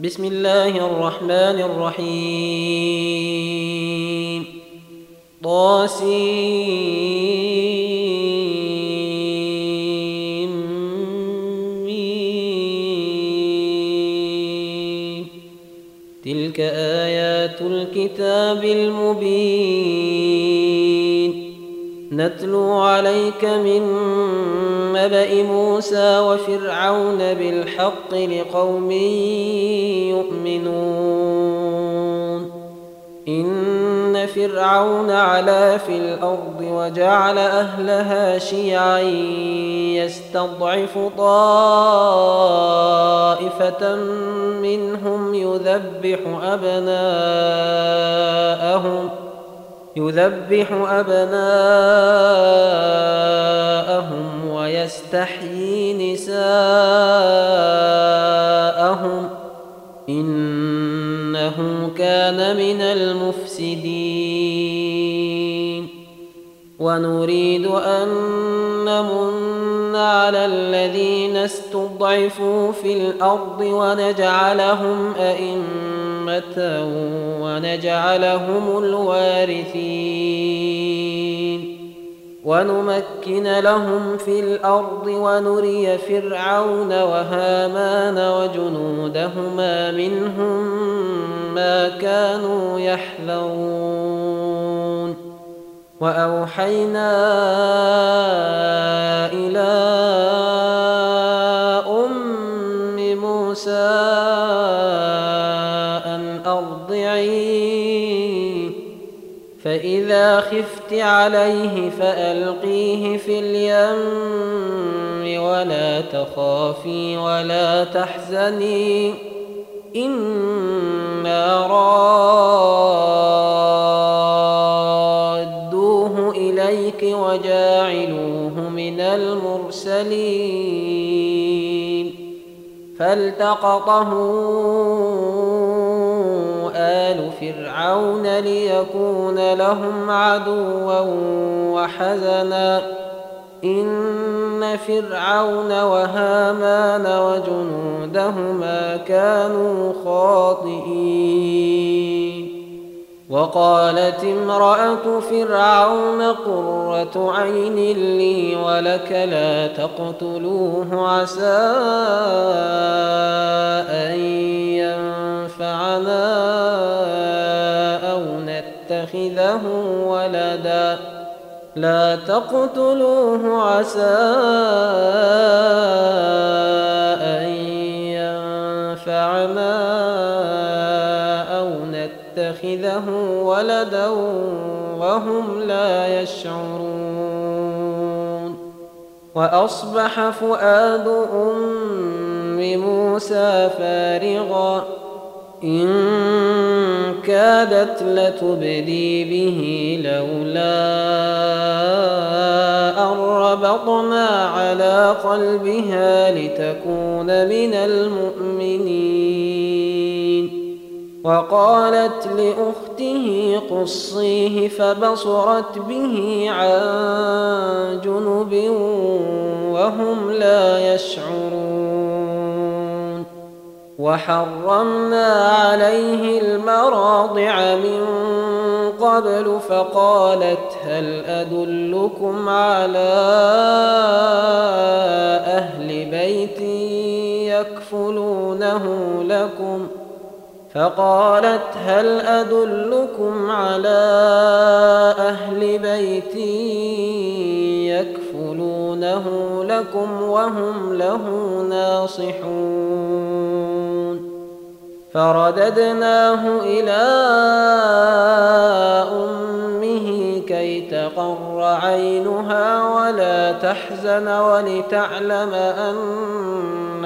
بسم الله الرحمن الرحيم طاسيم تلك آيات الكتاب المبين نتلو عليك من نبأ موسى وفرعون بالحق لقوم يؤمنون إن فرعون علا في الأرض وجعل أهلها شيعا يستضعف طائفة منهم يذبح أبناءهم ويستحيي نساءهم إنه كان من المفسدين ونريد أن نمن على الذين استضعفوا في الأرض ونجعلهم أئمة ونجعلهم الوارثين ونمكن لهم في الأرض ونري فرعون وهامان وجنودهما منهم ما كانوا يحذرون وأوحينا إلى أم موسى أن أرضعيه فإذا خفت عليه فألقيه في اليم ولا تخافي ولا تحزني إنا رادوه إليك وجاعلوه من المرسلين فالتقطه آل فرعون ليكون لهم عدوا وحزنا إن فرعون وهامان وجنودهما كانوا خاطئين وقالت امرأة فرعون قرة عين لي ولك لا تقتلوه عسى أن ينفعنا أو نتخذه ولدا لا تقتلوه عسى أن ينفعنا أو نتخذه ولدا وهم لا يشعرون وأصبح فؤاد أم موسى فارغا إن كادت لتبدي به لولا أن ربطنا على قلبها لتكون من المؤمنين وقالت لأخته قصيه فبصرت به عن جنب وهم لا يشعرون وحرمنا عليه المراضع من قبل فقالت هل أدلكم على أهل بيت يكفلونه لكم وهم له ناصحون فرددناه إلى أمه كي تقر عينها ولا تحزن ولتعلم أن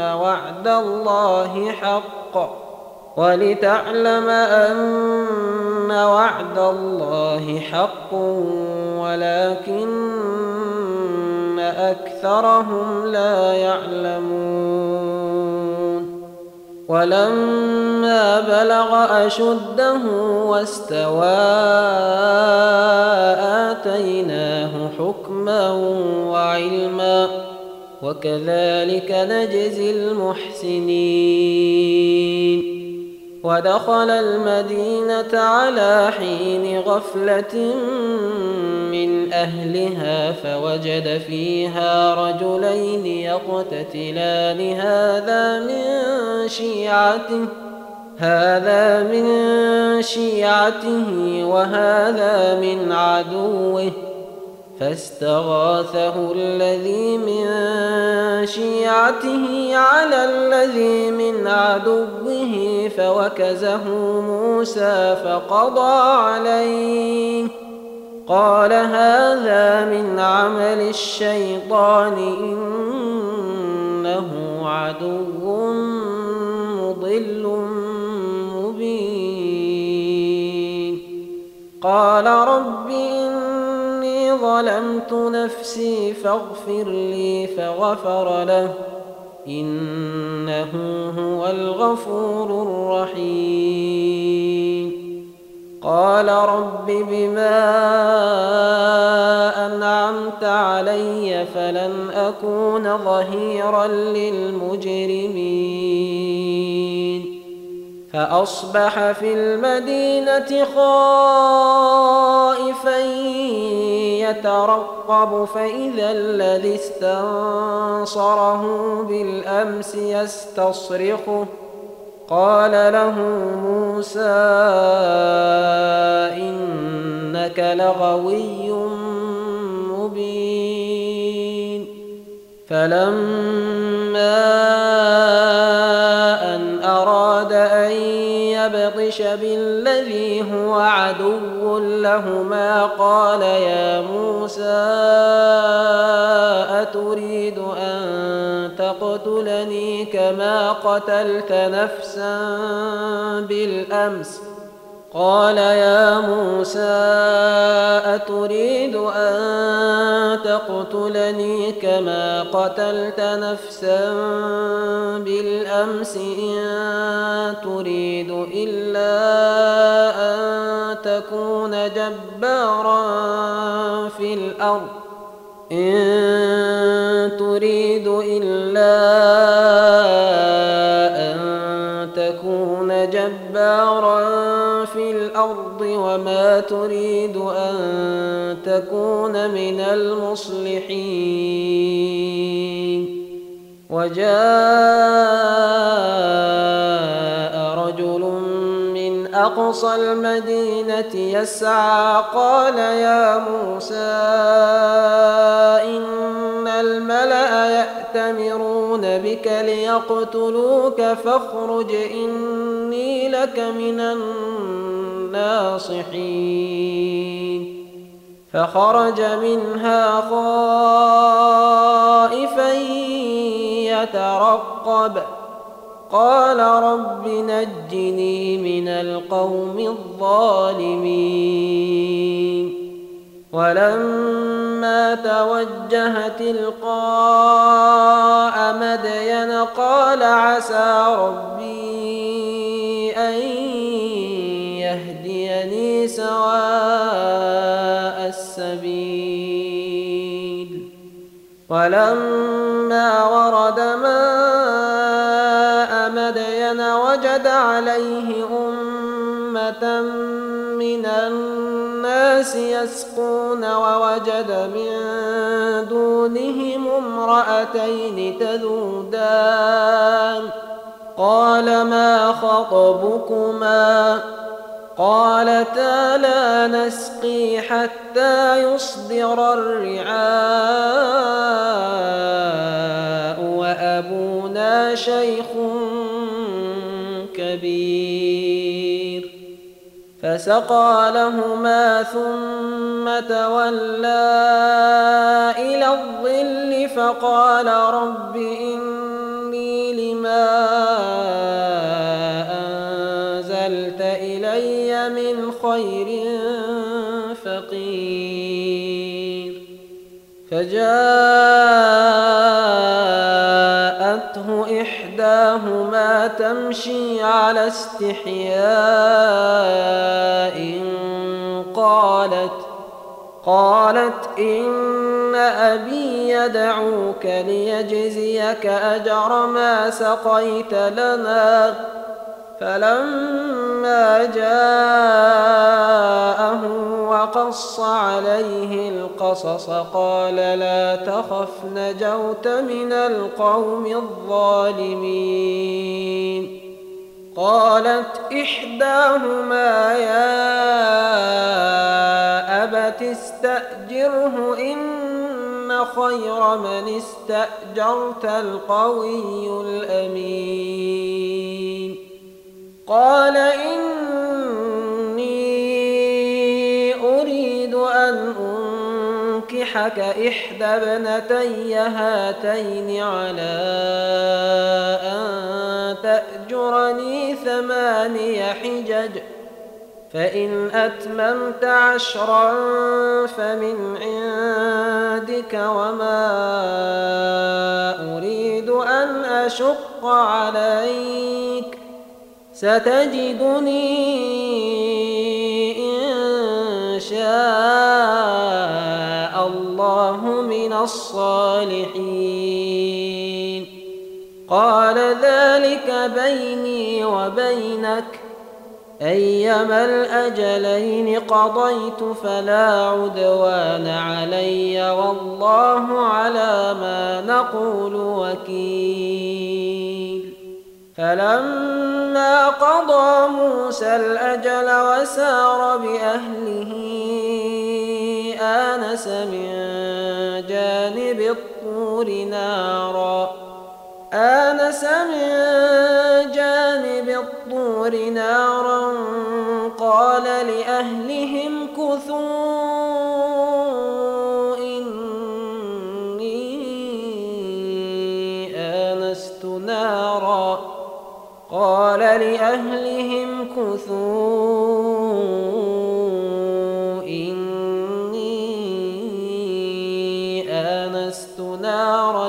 وعد الله حق ولكن أكثرهم لا يعلمون ولما بلغ أشده واستوى آتيناه حكما وعلما وكذلك نجزي المحسنين ودخل المدينة على حين غفلة من أهلها فوجد فيها رجلين يقتتلان هذا من شيعته وهذا من عدوه، فاستغاثه الذي من شيعته على الذي من عدوه فوكزه موسى فقضى عليه. قال هذا من عمل الشيطان إنه عدو مضل مبين. قال رب إني ظلمت نفسي فاغفر لي فغفر له إنه هو الغفور الرحيم. قال رب بما أنعمت علي فلن أكون ظهيرا للمجرمين. فأصبح في المدينة خائفا يترقب فإذا الذي استنصره بالأمس يستصرخه. قال له موسى إنك لغوي مبين. فلما أن أراد أن يبطش بالذي هو عدو لهما قال يا موسى أتريد أن تقتلني كما قتلت نفسا بالأمس؟ قال يا موسى أتريد أن تقتلني كما قتلت نفسا بالأمس إن تريد إلا أن تكون جبارا في الأرض وما تريد أن تكون من المصلحين. وجاء رجل من أقصى المدينة يسعى قال يا موسى إن الملأ يأتمرون بك ليقتلوك فاخرج إني لك من الناصحين. فخرج منها خائفا يترقب قال رب نجني من القوم الظالمين. ولما توجه تلقاء مدين قال عسى ربي أن يهديني سواء السبيل. ولما ورد ماء مدين وجد عليه أمة من الناس يسقون ووجد من دونهم امرأتين تذودان قال ما خطبكما؟ قالتا لا نسقي حتى يصدر الرعاء وأبونا شيخ كبير. فسقى لهما ثم تولى إلى الظل فقال رب إني لما أنزلت إلي من خير فقير. فجاءته إحداهما تمشي على استحياء قالت إن أبي يدعوك ليجزيك أجر ما سقيت لنا فلما جاءه وقص عليه القصص قال لا تخف نجوت من القوم الظالمين. قالت إحداهما يا أبت استأجره إن خير من استأجرت القوي الأمين. قال إني أريد أن أنكحك إحدى ابنتي هاتين على أن تأجرني 8 حجج فإن أتممت 10 فمن عندك وما أريد أن أشق عليك ستجدني إن شاء الله من الصالحين. قال ذلك بيني وبينك أيما الأجلين قضيت فلا عدوان علي والله على ما نقول وكيل. فلما قضى موسى الأجل وسار بأهله آنس من جانب الطور نارا قال لأهلهم كثوا إني آنست نارا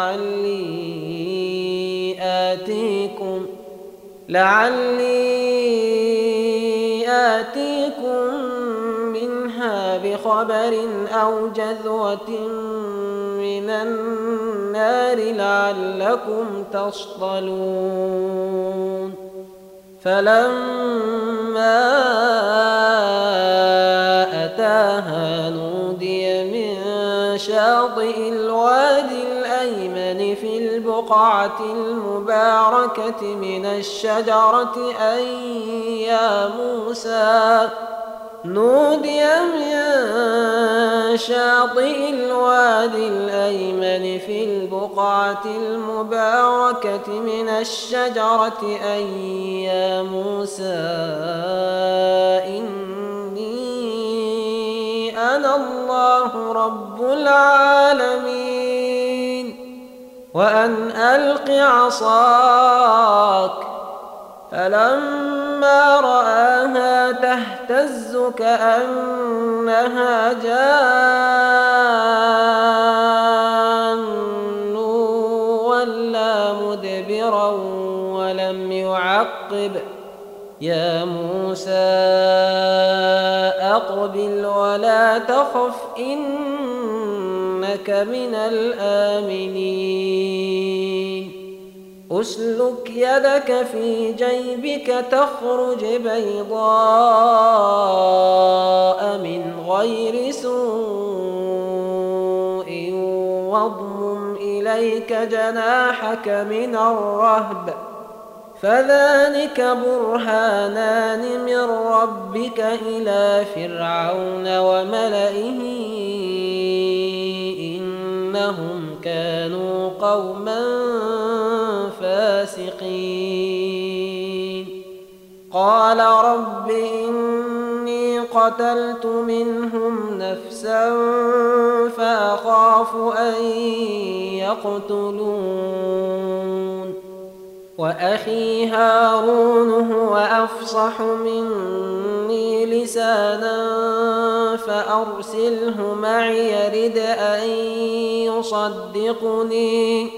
لعلي آتيكم منها بخبر أو جذوة من النار لعلكم تصطلون. فلما أتاها نودي من شاطئ الوادي الأيمن في البقعة المباركة من الشجرة أن يا موسى نودي من شاطئ الوادي الأيمن في البقعة المباركة من الشجرة أن يا موسى إني أنا الله رب العالمين وأن ألق عصاك. فلما رآها تهتز كأنها جان ولا مدبرا ولم يعقب يا موسى أقبل ولا تخف إنك من الآمنين. أسلك يدك في جيبك تخرج بيضاء من غير سوء واضمم إليك جناحك من الرهب فذلك برهانان من ربك إلى فرعون وملئه إنهم كانوا قوما فاسقين. قال رب إني قتلت منهم نفسا فأخاف أن يقتلون وأخي هارون هو أفصح مني لسانا فأرسله معي يرد أن يصدقني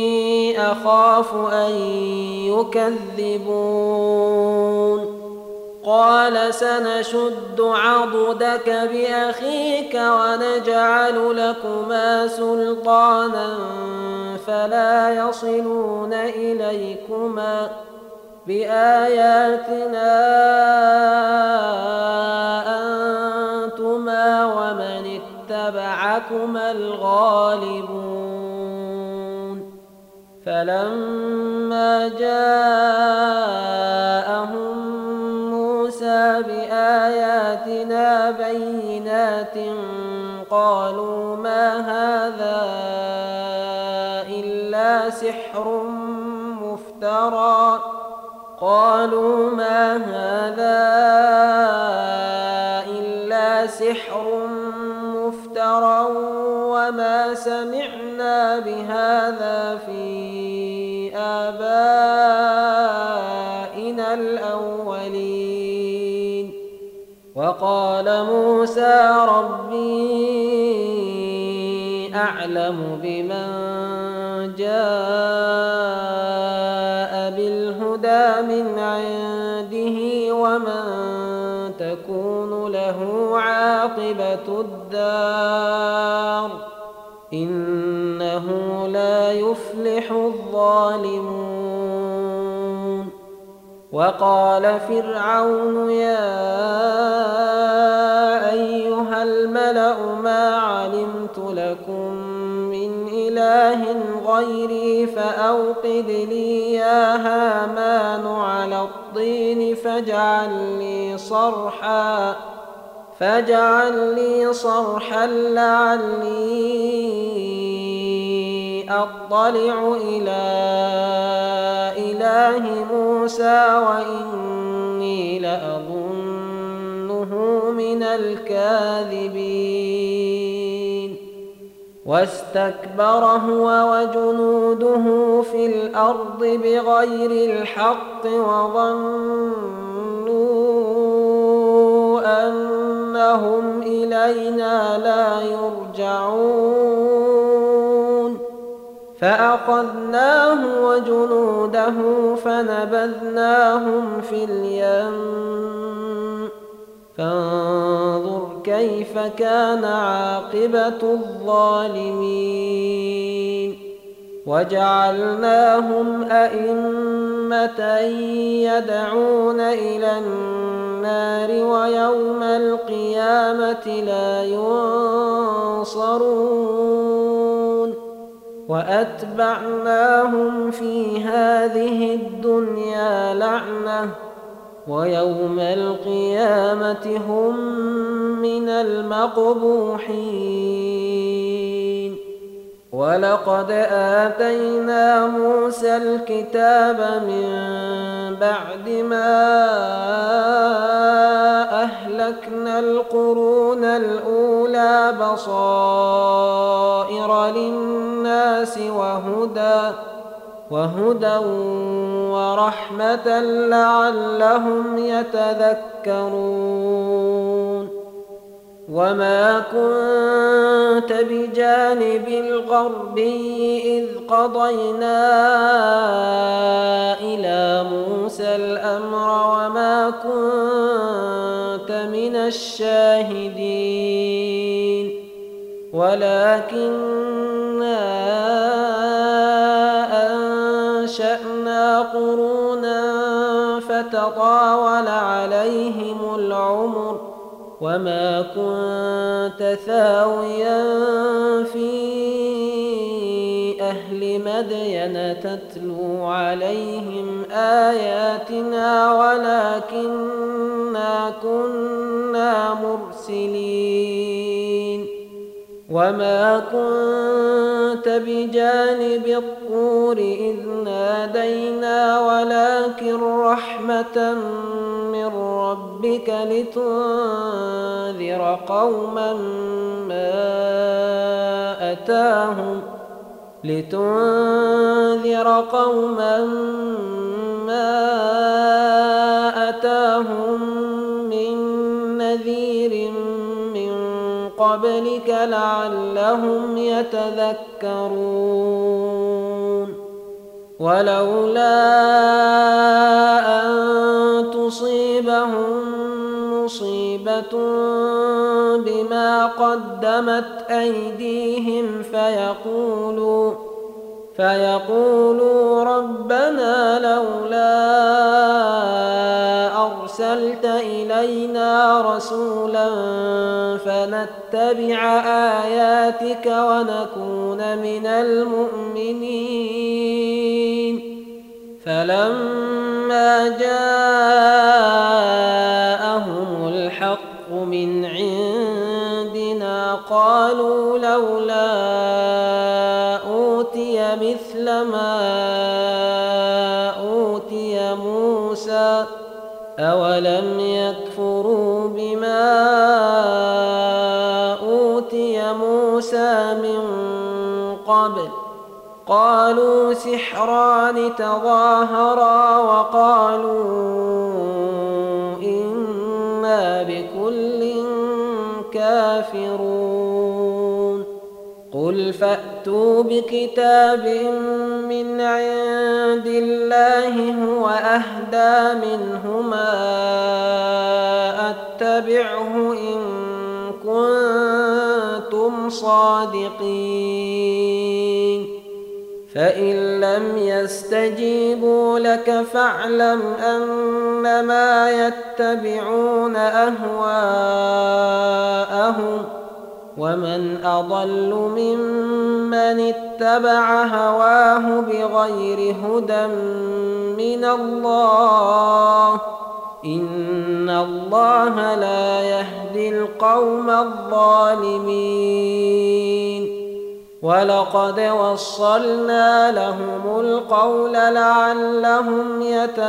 إني أخاف أن يكذبون. قال سنشد عضدك بأخيك ونجعل لكما سلطانا فلا يصلون إليكما بآياتنا أنتما ومن اتبعكما الغالبون فلما جاءهم موسى بآياتنا بينات قالوا ما هذا إلا سحر مفترى وما سمعنا بهذا في آبائنا الأولين وقال موسى ربي أعلم بمن جاء بالهدى من عنده ومن تكون له عاقبة الدار إنه لا يفلح الظالمون وقال فرعون يا أيها الملأ ما علمت لكم من إله غيري فأوقد لي يا هامان على الطين فاجعل لي صرحا لعلي أطلع إلى إله موسى وإني لأظنه من الكاذبين واستكبر هو وجنوده في الأرض بغير الحق وظنوا أنهم إلينا لا يرجعون فأخذناه وجنوده فنبذناهم في اليم فانظر كيف كان عاقبة الظالمين وجعلناهم أئمة يدعون إلى النار ويوم القيامة لا ينصرون وأتبعناهم في هذه الدنيا لعنة ويوم القيامة هم من المقبوحين ولقد آتينا موسى الكتاب من بعد ما أهلكنا القرون الأولى بصائر للناس وهدى ورحمة لعلهم يتذكرون وما كنت بجانب الغربي إذ قضينا إلى موسى الأمر وما كنت من الشاهدين ولكننا أنشأنا قرونا فتطاول عليهم العمر وما كنت ثاويا في أهل مدين تتلو عليهم آياتنا ولكننا كنا مرسلين وما كنت بجانب الطور إذ نادينا ولكن رحمة من ربك لتنذر قوما ما أتاهم من نذير من قبلك لعلهم يتذكرون ولولا أن تصيبهم مصيبة بما قدمت أيديهم فيقولوا ربنا لولا أرسلت إلينا رسولا فنتبع آياتك ونكون من المؤمنين. فلما جاءهم الحق من عندنا قالوا لولا أوتي مثل ما أوتي موسى أولم يكفروا بما أوتي موسى من قبل قالوا سحران تظاهرا وقالوا إنا بكل كافرون. قل فأتوا بكتاب من عند الله هو أهدى منهما أتبعه إن كنتم صادقين. فإن لم يستجيبوا لك فاعلم أنما يتبعون أهواءهم ومن أضل ممن اتبع هواه بغير هدى من الله إن الله لا يهدي القوم الظالمين. ولقد وصلنا لهم القول لعلهم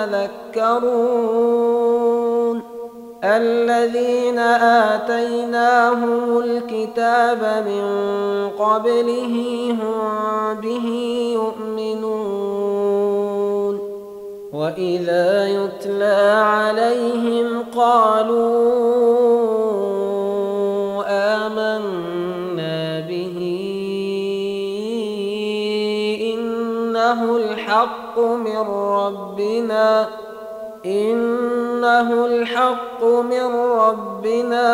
يتذكرون. الذين آتيناهم الكتاب من قبله هم به يؤمنون. وإذا يتلى عليهم قالوا آمنا به إنه الحق من ربنا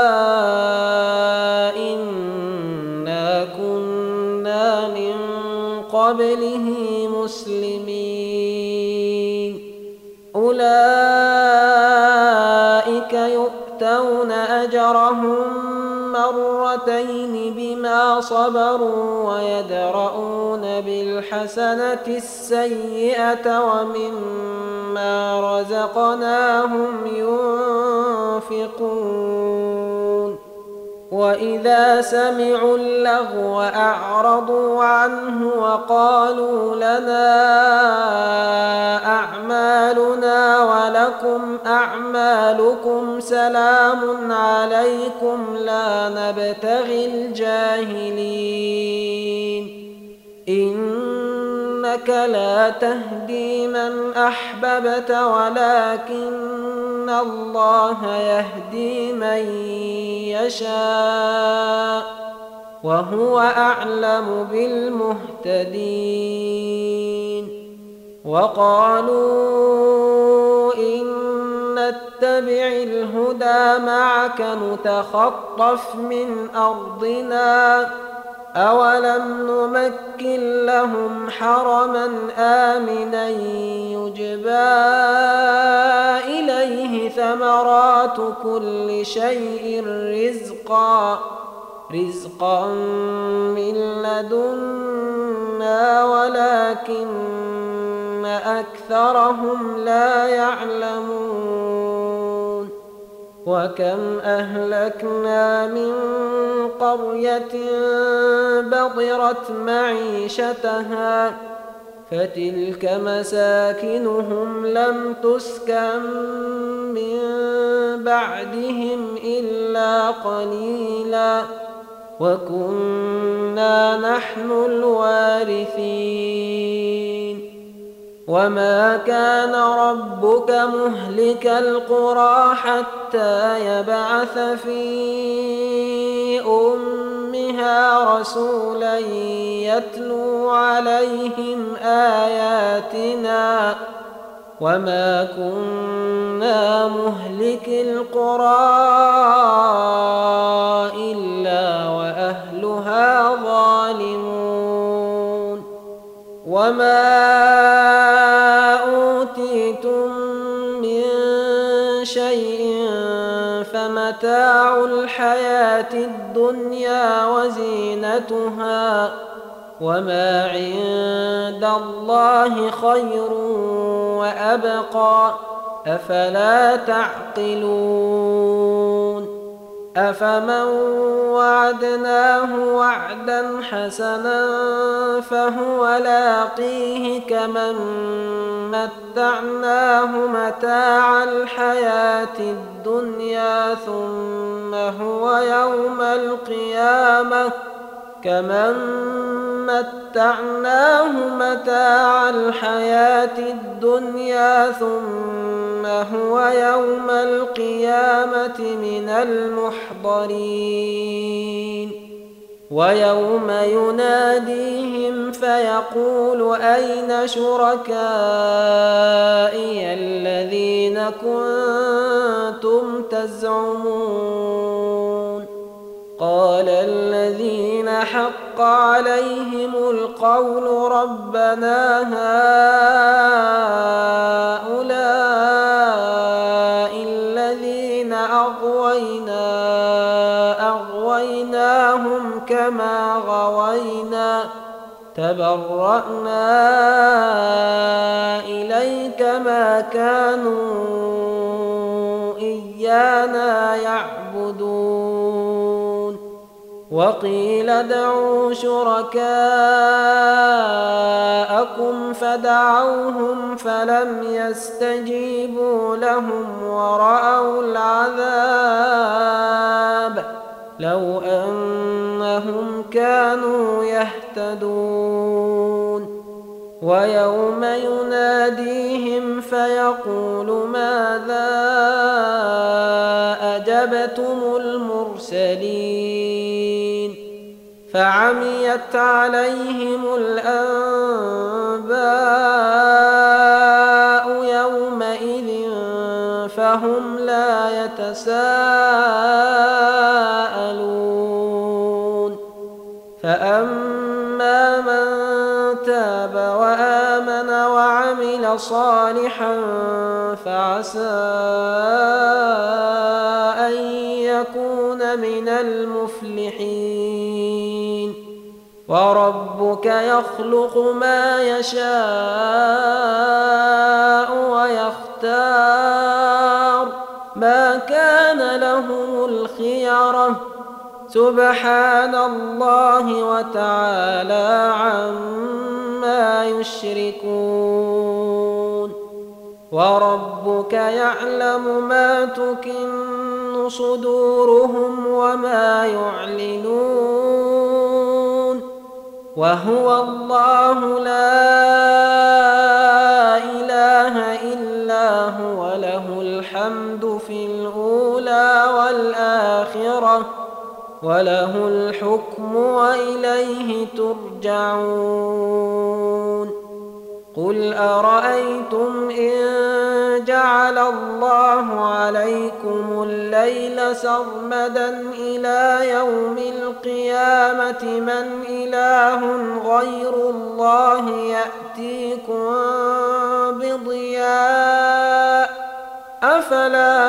إنا كنا من قبله مسلمين. أولئك يؤتون أجرهم مرتين بما صبروا ويدرؤون بالحسنة السيئة ومما رزقناهم ينفقون. وإذا سمعوا اللغو أعرضوا عنه وقالوا لنا أعمالنا ولكم أعمالكم سلام عليكم لا نبتغي الجاهلين. إنك لا تهدي من أحببت ولكن الله يهدي من يشاء وهو أعلم بالمهتدين. وقالوا إن نتبع الهدى معك نتخطف من أرضنا أولم نمكن لهم حرما آمنا يجبى إليه ثمرات كل شيء رزقا من لدنا ولكن أكثرهم لا يعلمون. وكم أهلكنا من قرية بطرت معيشتها فتلك مساكنهم لم تسكن من بعدهم إلا قليلا وكنا نحن الوارثين. وما كان ربك مهلك القرى حتى يبعث في أمها رسولا يتلو عليهم آياتنا وما كنا مهلك القرى إلا وأهلها ظالمون وما أوتيتم من شيء فمتاع الحياة الدنيا وزينتها وما عند الله خير وأبقى أفلا تعقلون أفمن وعدناه وعدا حسنا فهو لاقيه كمن متعناه متاع الحياة الدنيا ثم هو يوم القيامة من المحضرين ويوم يناديهم فيقول أين شركائي الذين كنتم تزعمون قال الذين حق عليهم القول ربنا هؤلاء الذين أغويناهم كما غوينا تبرأنا إليك ما كانوا إيانا يعبدون وقيل ادعوا شركاءكم فدعوهم فلم يستجيبوا لهم ورأوا العذاب لو أنهم كانوا يهتدون ويوم يناديهم فيقول ماذا أجبتم المرسلين فعميت عليهم الأنباء يومئذ فهم لا يتساءلون فأما من تاب وآمن وعمل صالحا فعسى أن يكون من المفلحين وربك يخلق ما يشاء ويختار ما كان لهم الخيرة سبحان الله وتعالى عما يشركون وربك يعلم ما تكن صدورهم وما يعلنون وهو الله لا إله إلا هو له الحمد في الأولى والآخرة وله الحكم وإليه ترجعون قل أرأيتم إن جعل الله عليكم الليل سرمدا إلى يوم القيامة من إله غير الله يأتيكم بضياء أفلا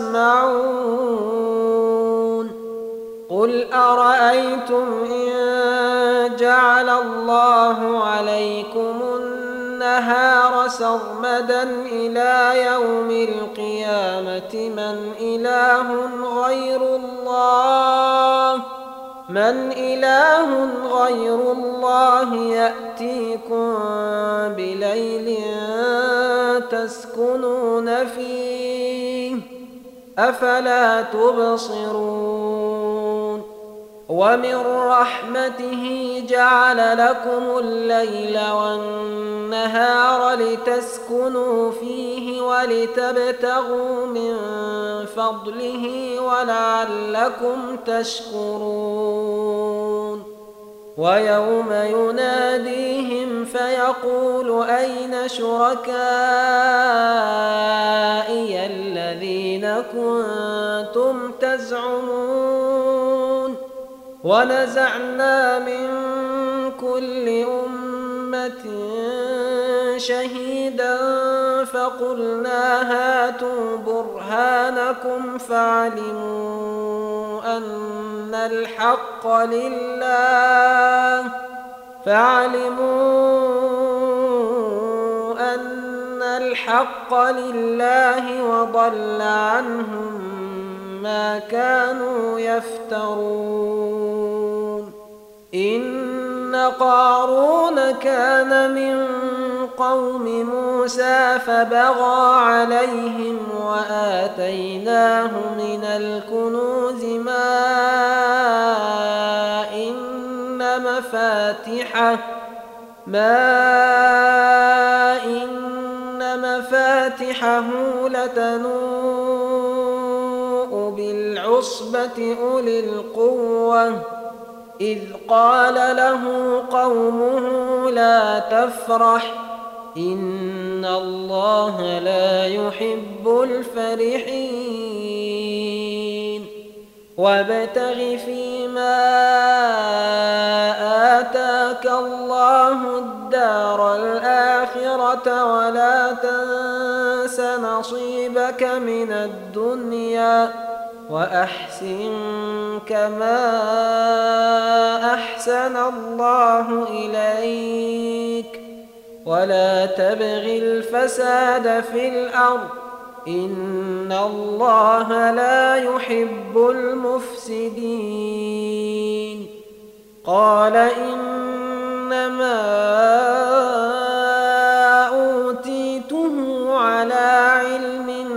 تسمعون قل أرأيتم إن جعل الله عليكم النهار سرمدا إلى يوم القيامة من إله غير الله يأتيكم بليل تسكنون فيه أفلا تبصرون ومن رحمته جعل لكم الليل والنهار لتسكنوا فيه ولتبتغوا من فضله ولعلكم تشكرون ويوم يناديهم فيقول أين شركائي الذين كنتم تزعمون ونزعنا من كل أمة شهيدا فقلنا هاتوا برهانكم فعلموا أن الحق لله وضل عنهم ما كانوا يفترون إن قارون كان من قوم موسى فبغى عليهم وآتيناه من الكنوز ما إن مفاتحه لتنوء بالعصبة أولي القوة إذ قال له قومه لا تفرح إن الله لا يحب الفرحين وابتغ فيما آتاك الله الدار الآخرة ولا تنس نصيبك من الدنيا وأحسن كما أحسن الله إليك ولا تبغ الفساد في الأرض إن الله لا يحب المفسدين قال إنما أوتيته على علم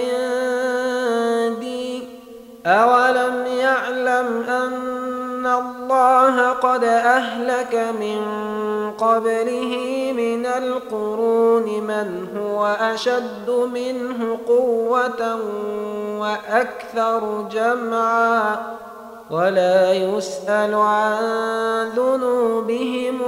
عندي أولم يعلم أن الله قد أهلك من قبله من القرون من هو أشد منه قوة وأكثر جمعا ولا يسأل عن ذنوبهم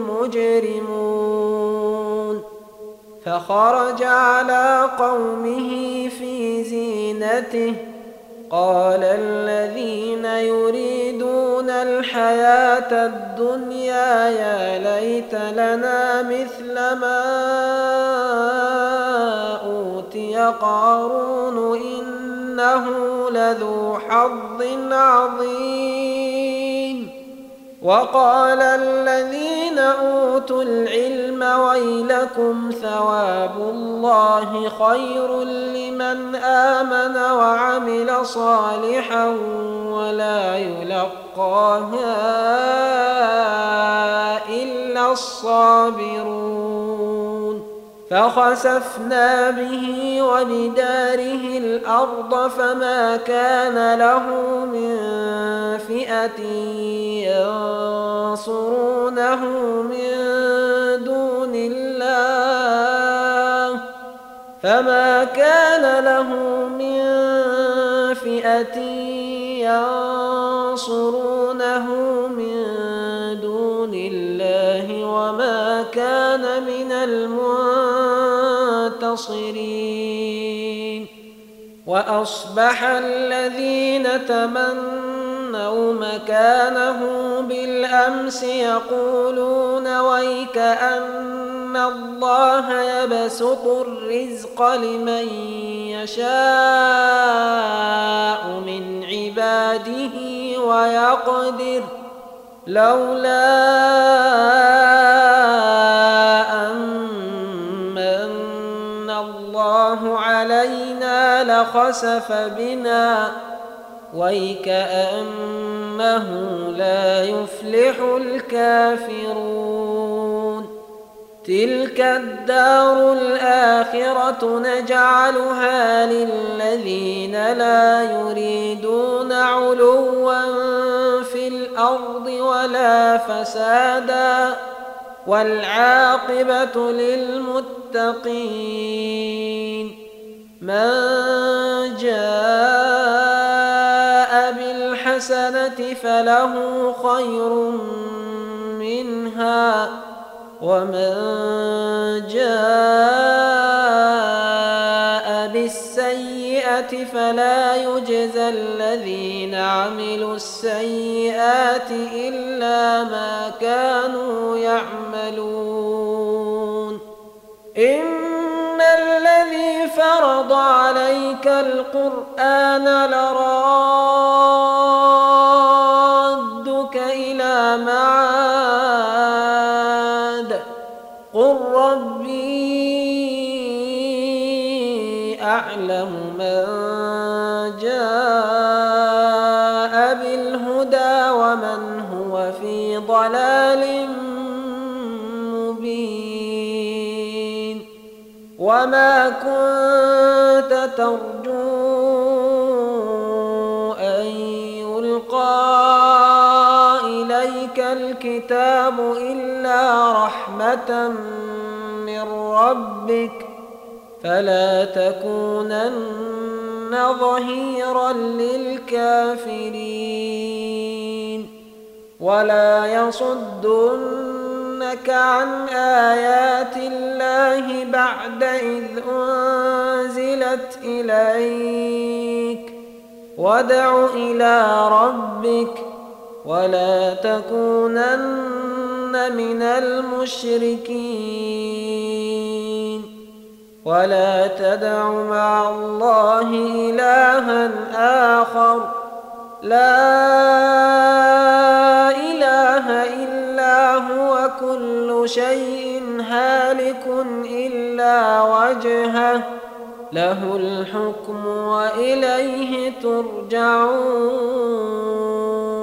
المجرمون فخرج على قومه في زينته قال الذين يريدون الحياة الدنيا يا ليت لنا مثل ما أوتي قارون إنه لذو حظ عظيم وقال الذين أوتوا العلم ويلكم ثواب الله خير لمن آمن وعمل صالحا ولا يلقاها إلا الصابرون فخسفنا به وبداره الأرض فما كان له من فئة ينصرونه من دون الله وما كان من المنتصرين وأصبح الذين تمنوا مكانه بالأمس يقولون ويك أن الله يبسط الرزق لمن يشاء من عباده ويقدر لولا أن الله علينا لخسف بنا ويكأنه لا يفلح الكافرون تلك الدار الآخرة نجعلها للذين لا يريدون علوا في الأرض ولا فسادا والعاقبة للمتقين من جاء بالحسنة فله خير منها ومن جاء بالسيئة فلا يجزى الذين عملوا السيئات إلا ما كانوا يعملون إن الذي فرض عليك القرآن لرادك إلى معاد قل ربي أعلم من جاء بالهدى ومن هو في ضلال مبين وما كنت ترجو أن يلقى إليك الكتاب إلا رحمة من ربك فلا تكونن ظهيرا للكافرين ولا يصدنك عن آيات الله بعد إذ أنزلت إليك وادع إلى ربك ولا تكونن من المشركين ولا تدع مع الله إلها آخر لا إله إلا هو كل شيء هالك إلا وجهه له الحكم وإليه ترجعون